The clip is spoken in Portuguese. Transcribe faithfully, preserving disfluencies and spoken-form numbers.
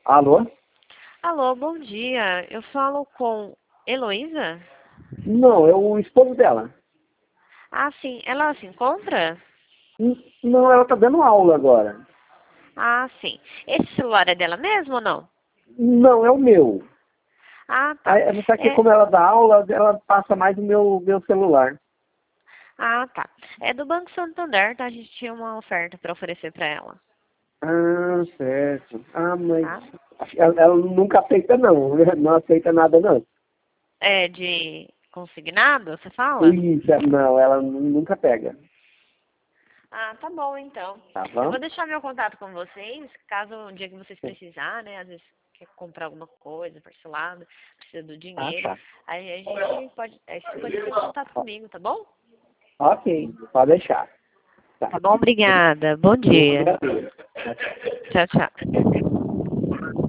Alô? Alô, bom dia. Eu falo com Heloísa? Não, é o esposo dela. Ah, sim. Ela se encontra? N- Não, ela tá dando aula agora. Ah, sim. Esse celular é dela mesmo ou não? Não, é o meu. Ah, tá. Aí, só que É... como ela dá aula, ela passa mais no meu, meu celular. Ah, tá. É do Banco Santander, tá? A gente tinha uma oferta para oferecer para ela, Ah, certo. Ah, mas tá? ela, ela nunca aceita não. Não aceita nada não. É de consignado, você fala? Isso, é- não, ela nu- nunca pega. Ah, tá bom, então. Tá Eu vou bom? deixar meu contato com vocês, caso um dia que vocês precisarem, né? Às vezes quer comprar alguma coisa parcelado, precisa do Ah, dinheiro. tá. Aí a gente pode, aí você pode ter contato comigo, tá bom? Ok, pode deixar. Tá. Tá bom, obrigada. Bom Eu dia. agradeço. Tchau, tchau.